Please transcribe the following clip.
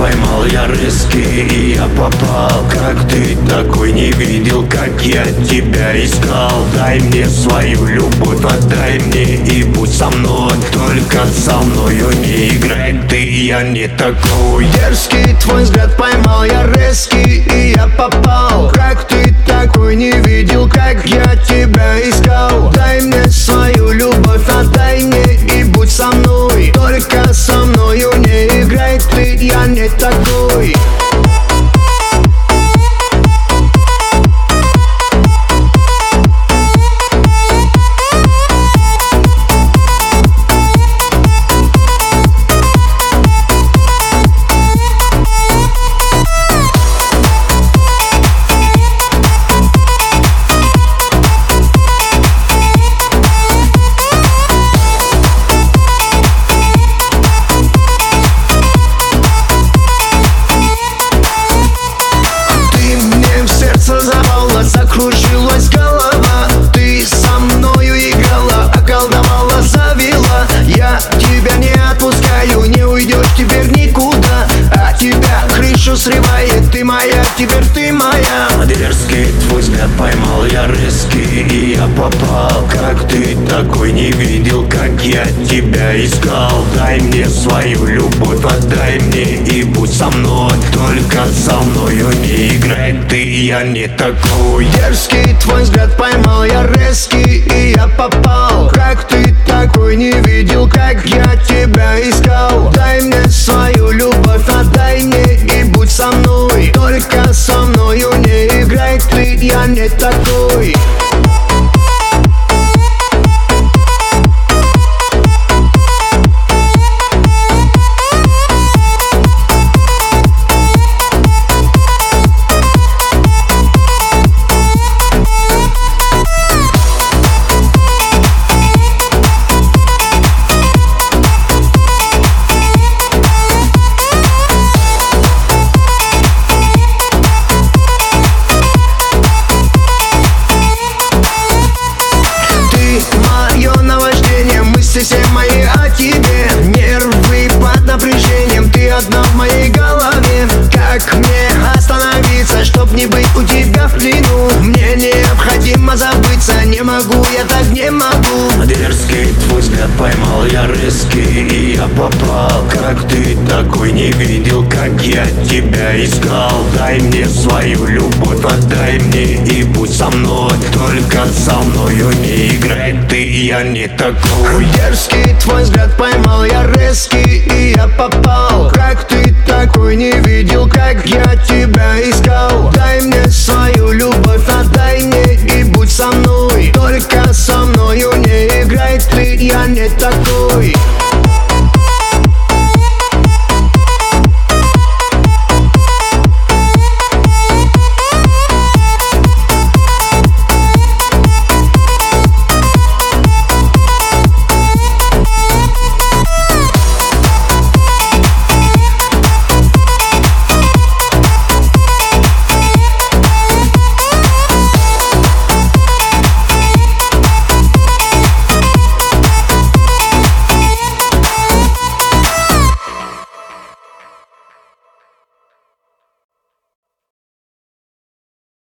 поймал я рыски, и я попал. Как ты такой не видел, как я тебя искал? Дай мне свою любовь, отдай мне и будь со мной. Только со мною не играй ты, я не такой. Дерзкий твой взгляд поймал я резкий, и я попал. Как ты такой не видел, как я тебя искал? Дай мне свою любовь, отдай мне и будь со мной. Только со мною не играй ты, я не такой. Закружилась голова, ты со мною играла, околдовала, завела. Я тебя не отпускаю, не уйдешь теперь никуда. А тебя крышу срывает, ты моя, теперь ты моя. Дерзкий твой взгляд поймал я рыски, и я попал. Как ты такой не видел, как я тебя искал? Дай мне свою любовь, отдай мне и будь со мной. Только со мною не играй ты, я не такой. Дерзкий твой взгляд поймал я резкий, и я попал. Как ты такой не видел, как я тебя искал? Дай мне свою любовь, отдай мне и будь со мной. Только со мною не играй ты, я не такой. Все мои о тебе, нервы под напряжением, ты одна в моей голове. Как мне остановиться, чтоб не быть у тебя в плену? Мне необходимо забыться, не могу, я так не могу. Дерзкий твой взгляд поймал я рыски, и я попал. Как ты такой не видел, как я тебя искал? Дай мне свою любовь, отдай мне и будь со мной. Только со мною не играй ты, я не такой. Дерзкий твой взгляд поймал я резкий, и я попал. Как ты такой не видел, как я тебя искал? Дай мне свою любовь, отдай мне и будь со мной. Только со мною не играй ты, я не такой.